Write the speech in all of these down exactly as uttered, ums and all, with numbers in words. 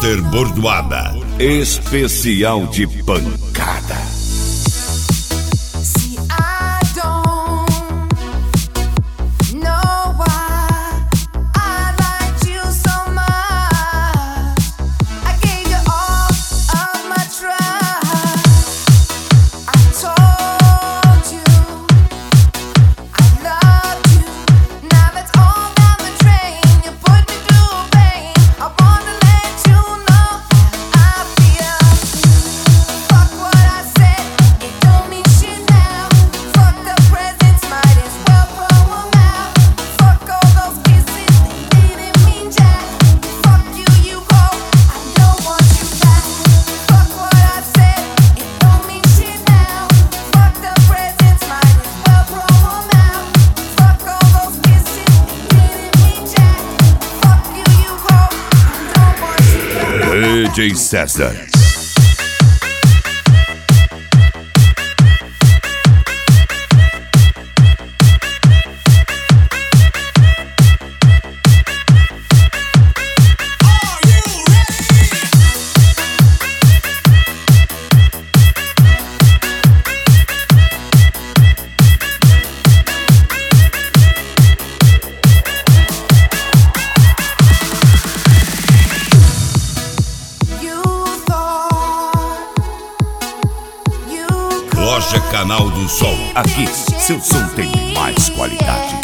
Master Bordoada, especial de pancada. D J César. Loja Canal do Sol, aqui seu som tem mais qualidade.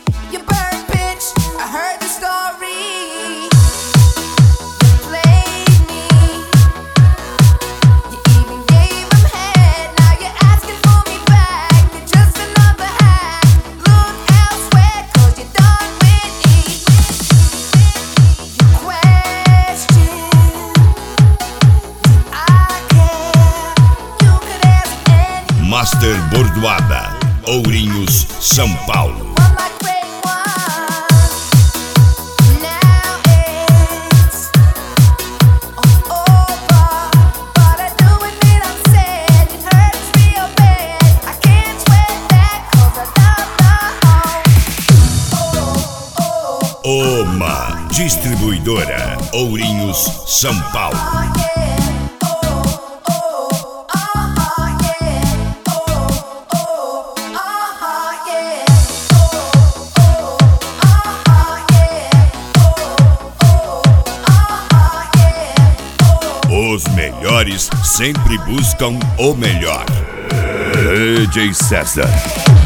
Master Bordoada, Ourinhos, São Paulo. Oma, distribuidora, Ourinhos, São Paulo. Os melhores sempre buscam o melhor. D J César.